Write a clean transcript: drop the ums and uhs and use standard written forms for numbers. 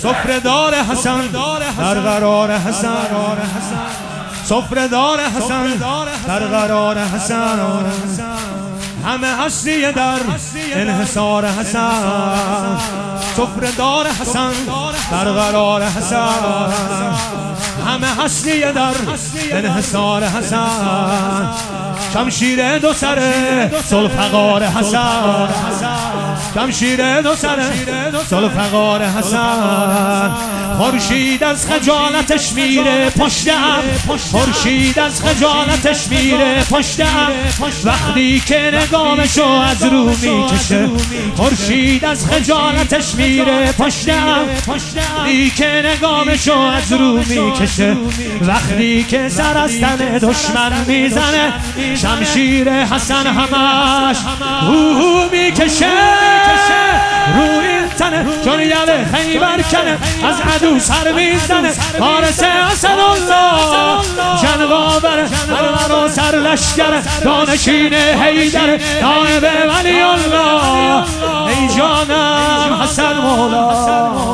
سفره دار حسن در قرار حسن، سفره دار حسن در قرار حسن، همه هستی در انحصار حسن، سفره دار حسن در قرار حسن، همه هستی در انحصار حسن، شمشیر دو سر ذوالفقار حسن، شمشیر دو سر ذوالفقار حسن، خورشید از خجالتش میره پشت ابر، خورشید از خجالتش میره پشت ابر، وقتی که نگامشو از رو میکشه، خورشید از خجالتش میره پشت ابر، وقتی که نگامشو از رو میکشه، وقتی که سر از تن دشمن میزنه، شمشیر حسن همش میکشه روی تنه، چون یله خیبر کنه از عدو سر میزنه، فارس اسدالله جنگاور برور و سر لشکر، دانشین حیدر نایب ولی الله، ای جانم حسن مولا.